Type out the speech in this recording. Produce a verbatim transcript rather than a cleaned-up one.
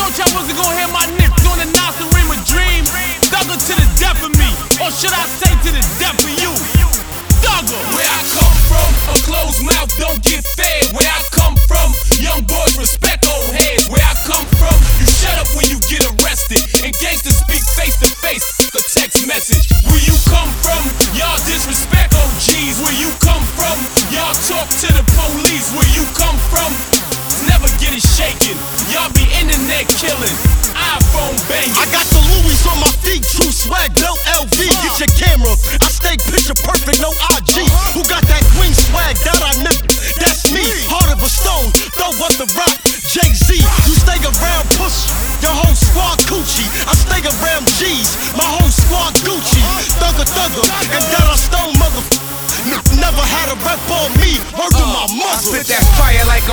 thought y'all wasn't gonna hear my nips on the Nasarima Dream. Thugger to the death of me, or should I say to the death of you? Thugger. Where I come from, a closed mouth don't get fed. Where I come from, young boys respect old heads. Where I come from, you shut up when you get arrested, and gangsters speak face to face, a text message. Where you come from, y'all disrespect O Gs. Where you come from, y'all talk to the police. Where you come from, never get it shaken. Y'all be internet killing, iPhone banging. I got the Louis on my feet, true swag, belt L V. Get your camera, I stay picture perfect, no I G. Who got that green swag that I miss? That's me, heart of a stone, throw up the rock, Jay-Z. You stay around push, your whole squad coochie. I stay around G's, my whole squad Gucci. Thugger, thugger, and that I stone mother. Never had a rep on me, word to my mother. I spit that fire like a